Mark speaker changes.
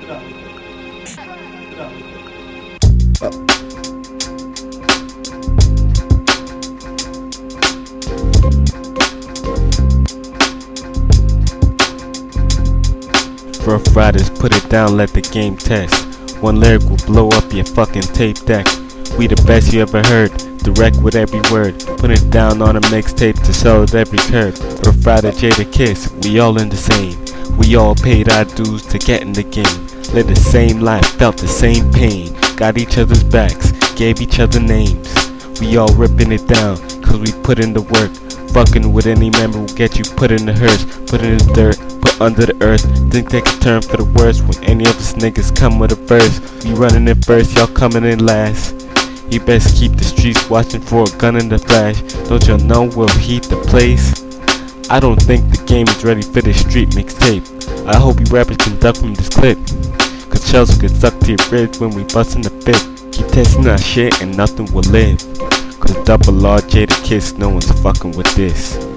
Speaker 1: Rough Riders, put it down, let the game test. One lyric will blow up your fucking tape deck. We the best you ever heard, direct with every word. Put it down on a mixtape to sell at every curb. Rough Rider, Jadakiss, we all in the same. We all paid our dues to get in the game. Lived the same life, felt the same pain. Got each other's backs, gave each other names. We all ripping it down, cause we put in the work. Fucking with any member will get you put in the hearse, put in the dirt, put under the earth. Think they can turn for the worst when any of us niggas come with a verse. We running in first, y'all coming in last. You best keep the streets watching for a gun in the flash. Don't y'all know we'll heat the place? I don't think the game is ready for this street mixtape. I hope you rappers can duck from this clip, cause shells will get stuck to your ribs when we bustin' the fit. Keep testing our shit and nothing will live, cause double R, Jadakiss, no one's fucking with this.